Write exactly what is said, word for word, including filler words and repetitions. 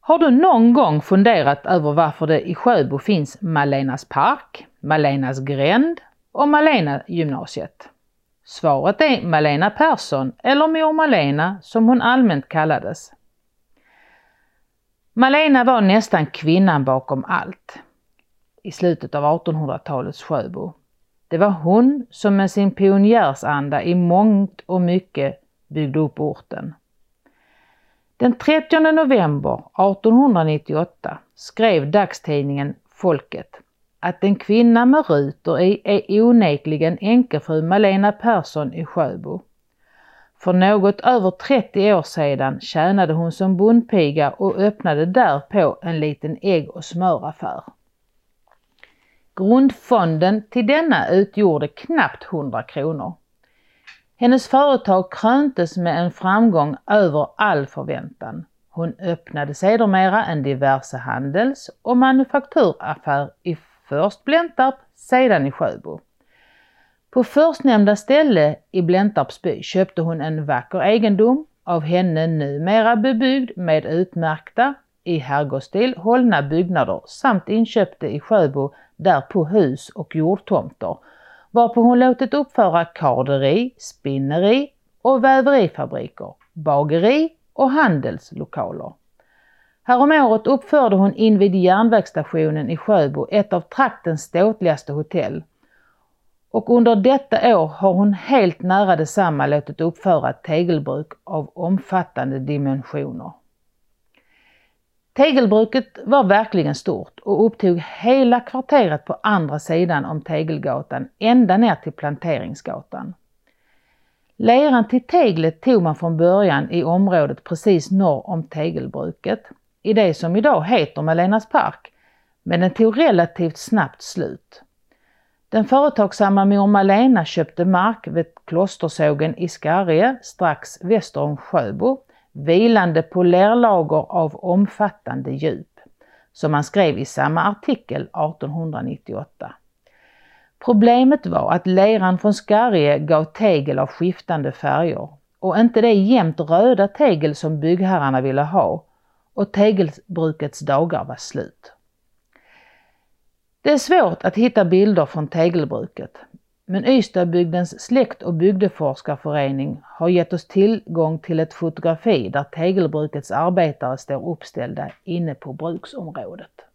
Har du någon gång funderat över varför det i Sjöbo finns Malenas park, Malenas gränd och Malena gymnasiet? Svaret är Malena Persson, eller mor Malena som hon allmänt kallades. Malena var nästan kvinnan bakom allt i slutet av artonhundratalets Sjöbo. Det var hon som med sin pionjärsanda i mångt och mycket byggde upp orten. Den trettionde november artonhundranittioåtta skrev dagstidningen Folket att en kvinna med rutor i är onekligen änkefru Malena Persson i Sjöbo. För något över trettio år sedan tjänade hon som bondpiga och öppnade därpå en liten ägg- och smöraffär. Grundfonden till denna utgjorde knappt hundra kronor. Hennes företag kröntes med en framgång över all förväntan. Hon öppnade sedermera en diverse handels- och manufakturaffär i först Blentarp, sedan i Sjöbo. På förstnämnda ställe i Blentarps by köpte hon en vacker egendom, av henne numera bebyggd med utmärkta, i herrgårdsstil hållna byggnader, samt inköpte i Sjöbo därpå hus och jordtomter, varpå hon låtit uppföra karderi, spinneri och väverifabriker, bageri och handelslokaler. Häromåret uppförde hon invid järnvägsstationen i Sjöbo ett av traktens ståtligaste hotell. Och under detta år har hon helt nära detsamma låtit uppföra ett tegelbruk av omfattande dimensioner. Tegelbruket var verkligen stort och upptog hela kvarteret på andra sidan om Tegelgatan ända ner till Planteringsgatan. Leran till teglet tog man från början i området precis norr om tegelbruket, i det som idag heter Malenas park, men den tog relativt snabbt slut. Den företagsamma mor Malena köpte mark vid Klostersågen i Skarrie strax väster om Sjöbo, vilande på lerlager av omfattande djup, som man skrev i samma artikel artonhundranittioåtta. Problemet var att leran från Skarrie gav tegel av skiftande färger och inte det jämnt röda tegel som byggherrarna ville ha, och tegelbrukets dagar var slut. Det är svårt att hitta bilder från tegelbruket, men Ystadbygdens släkt- och bygdeforskarförening har gett oss tillgång till ett fotografi där tegelbrukets arbetare står uppställda inne på bruksområdet.